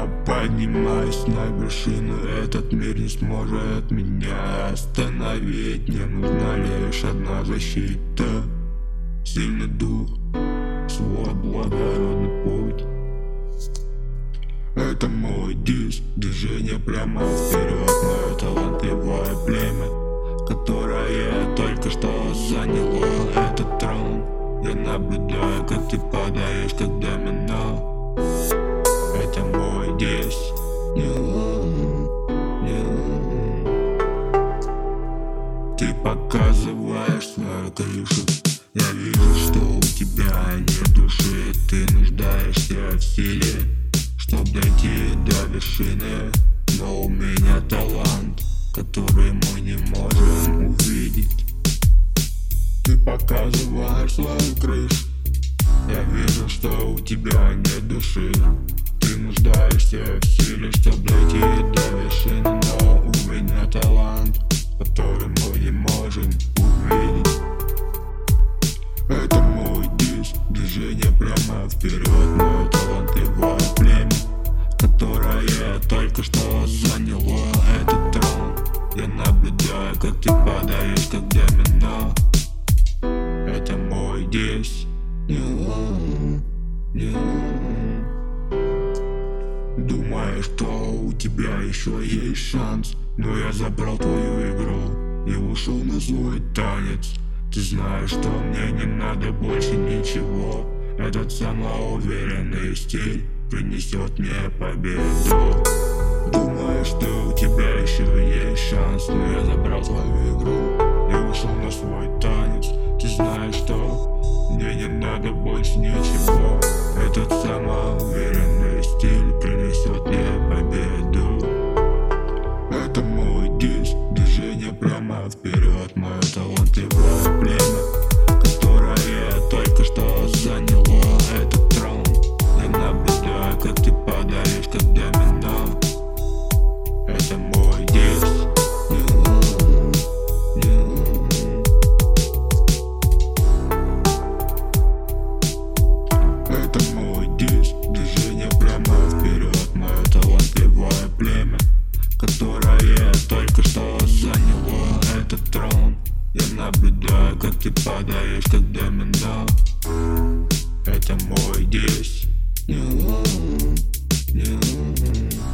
Я поднимаюсь на вершину, этот мир не сможет меня остановить. Мне нужна лишь одна защита, сильный дух, свой благородный путь. Это мой диск, движение прямо вперед, мое талантливое племя, которое только что заняло этот трон. Я наблюдаю, как ты падаешь, как домино. Это мой диск. Ты показываешь свою крышу. Я вижу, что у тебя нет души. Ты нуждаешься в силе, чтоб дойти до вершины. Но у меня талант, который мы не можем увидеть. Ты показываешь свою крышу. Я вижу, что у тебя нет души. Ты нуждаешься в силе, чтоб дойти до вершины. Но у меня талант, который мы не можем увидеть. Это мой диск, движение прямо вперед, мое талантливое племя, которое только что заняло этот трон. Я наблюдаю, как ты падаешь, как домино. Это мой диск. Думаю, что у тебя еще есть шанс, но я забрал твою игру и ушел на свой танец. Ты знаешь, что мне не надо больше ничего. Этот самоуверенный стиль принесет мне победу. Думаю, что у тебя еще есть шанс, но я забрал твою игру и ушел на свой танец. Ты знаешь, что мне не надо больше ничего. Этот самоуверенный стиль принесет мне победу. Это мой диск, движение прямо вперед, мое талантливое племя, которое только что заняло этот трон. Я наблюдаю, как ты падаешь, как домино. Это мой диск. Это мой диск, движение прямо вперед, мое талантливое племя, которое только что заняло этот трон. Я наблюдаю, как ты падаешь, как домино. Это мой диск.